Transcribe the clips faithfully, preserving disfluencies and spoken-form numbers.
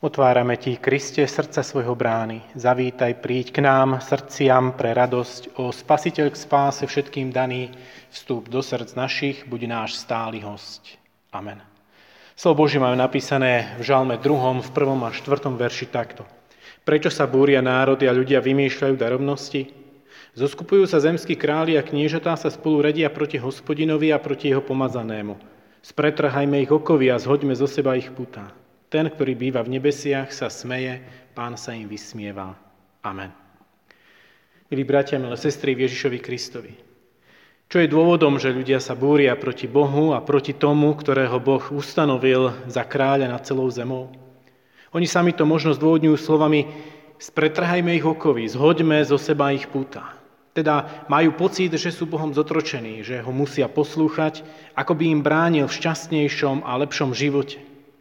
Otvárame ti, Kriste, srdca svojho brány. Zavítaj, príď k nám, srdciam pre radosť. O Spasiteľ k spáse všetkým daný, vstúp do srdc našich, buď náš stály hosť. Amen. Slovo Božie máme napísané v žalme druhom, v prvom a štvrtom verši takto. Prečo sa búria národy a ľudia vymýšľajú darovnosti? Zoskupujú sa zemskí králi a kniežatá sa spolu radia proti Hospodinovi a proti jeho pomazanému. Spretrhajme ich okovy a zhoďme zo seba ich putá. Ten, ktorý býva v nebesiach, sa smeje, Pán sa im vysmieva. Amen. Milí bratia, milé sestry v Ježišovi Kristovi. Čo je dôvodom, že ľudia sa búria proti Bohu a proti tomu, ktorého Boh ustanovil za kráľa nad celou zemou? Oni sami to možno zdôvodňujú slovami spretrhajme ich okovy, zhoďme zo seba ich púta. Teda majú pocit, že sú Bohom zotročení, že ho musia poslúchať, ako by im bránil v šťastnejšom a lepšom živote.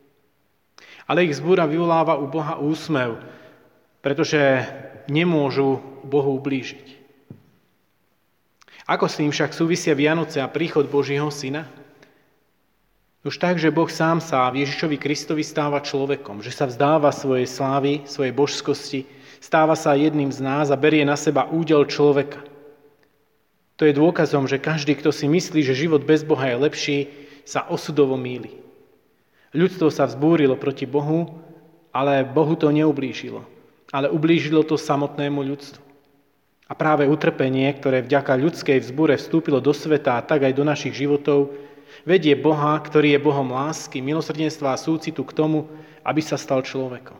Ale ich zbúra vyvoláva u Boha úsmev, pretože nemôžu Bohu ublížiť. Ako s tým však súvisia Vianoce a príchod Božieho Syna? Už tak, že Boh sám sa v Ježišovi Kristovi stáva človekom, že sa vzdáva svojej slávy, svojej božskosti, stáva sa jedným z nás a berie na seba údel človeka. To je dôkazom, že každý, kto si myslí, že život bez Boha je lepší, sa osudovo mýli. Ľudstvo sa vzbúrilo proti Bohu, ale Bohu to neublížilo, ale ublížilo to samotnému ľudstvu. A práve utrpenie, ktoré vďaka ľudskej vzbúre vstúpilo do sveta a tak aj do našich životov, vedie Boha, ktorý je Bohom lásky, milosrdenstva a súcitu k tomu, aby sa stal človekom.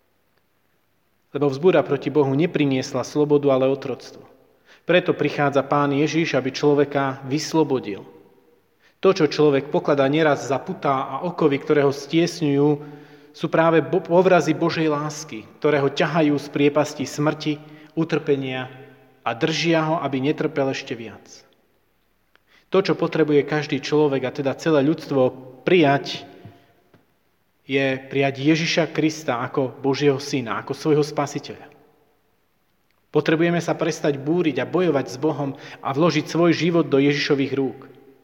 Lebo vzbúra proti Bohu nepriniesla slobodu, ale otroctvo. Preto prichádza Pán Ježiš, aby človeka vyslobodil. To, čo človek pokladá neraz za putá a okovy, ktoré ho stiesňujú, sú práve povrazy Božej lásky, ktoré ho ťahajú z priepasti smrti, utrpenia a držia ho, aby netrpel ešte viac. To, čo potrebuje každý človek, a teda celé ľudstvo prijať, je prijať Ježiša Krista ako Božieho Syna, ako svojho Spasiteľa. Potrebujeme sa prestať búriť a bojovať s Bohom a vložiť svoj život do Ježišových rúk.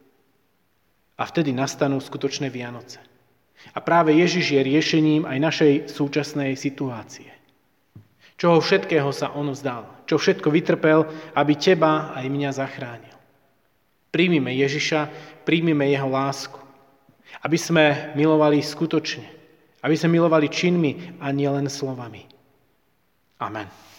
A vtedy nastanú skutočné Vianoce. A práve Ježiš je riešením aj našej súčasnej situácie. Čoho všetkého sa on vzdal, čo všetko vytrpel, aby teba aj mňa zachránil. Príjmime Ježiša, príjmime jeho lásku, aby sme milovali skutočne, aby sme milovali činmi a nielen slovami. Amen.